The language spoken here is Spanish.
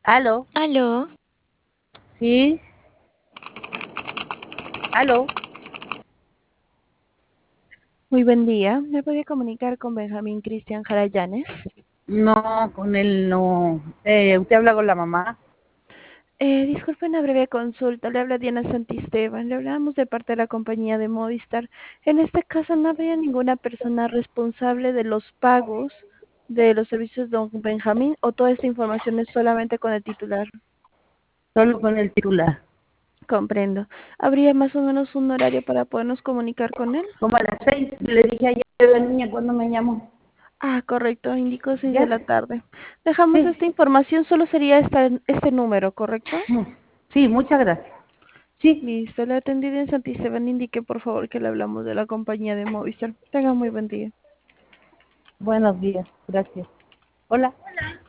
Aló, Aló, sí, aló. muy buen día. ¿Me podría comunicar con Benjamín Cristian Jarayanes? No, con él no. ¿Usted habla con la mamá? Disculpe una breve consulta. Le habla Diana Santisteban. Le hablamos de parte de la compañía de Movistar. En este caso, ¿no habría ninguna persona responsable de los pagos de los servicios de don Benjamín o toda esta información es solamente con el titular? Solo con el titular. Comprendo. ¿Habría más o menos un horario para podernos comunicar con él? Como a las 6 le dije ayer a la niña cuando me llamó. Ah, correcto. Indicó 6 de ¿Ya? la tarde. Dejamos Sí. esta información. Solo sería este número, ¿correcto? Sí, muchas gracias. Sí, Listo, le atendí en Santisteban. Indique por favor que le hablamos de la compañía de Movistar. Tenga muy buen día. buenos días, gracias. Hola.